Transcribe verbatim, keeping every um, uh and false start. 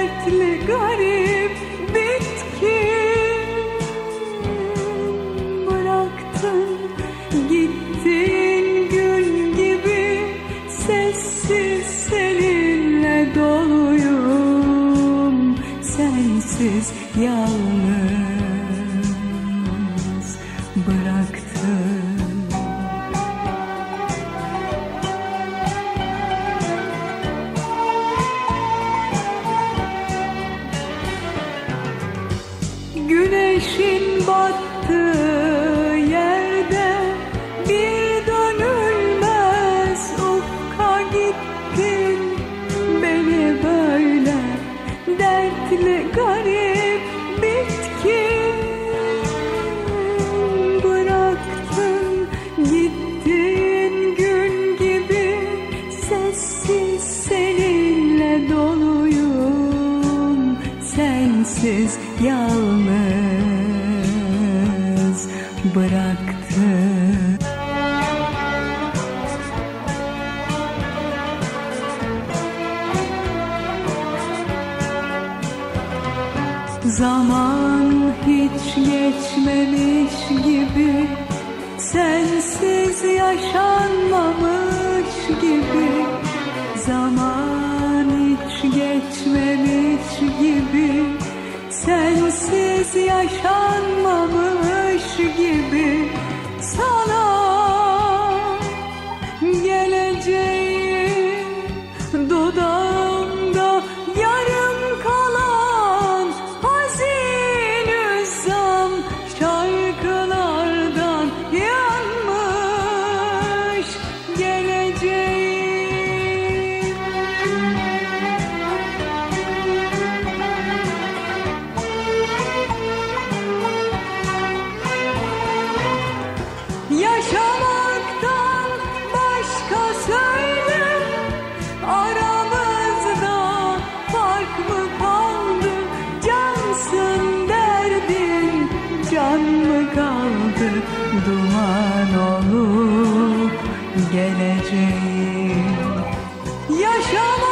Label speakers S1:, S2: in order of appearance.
S1: dertli garip bitkin. Bıraktın gittin gün gibi, sessiz seninle doluyum, sensiz yalnız bıraktın. Güneşin battığı yerde bir dönülmez ufka gittin. Beni böyle dertli garip bitkin bıraktın gittin gün gibi, sessiz seninle doluyum, sensiz yalnız bıraktın. Zaman hiç geçmemiş gibi, sensiz yaşanmamış gibi. Zaman hiç geçmemiş gibi, sensiz yaşanmamış gibi. Sana geleceğim dudağımda yarım kalan hazin üzzam şarkılardan yanmış geleceğim. Yaşamaktan başka söyle, aramızda fark mı kaldı? Cansın derdin, can mı kaldı? Duman olup geleceğim. Yaşamak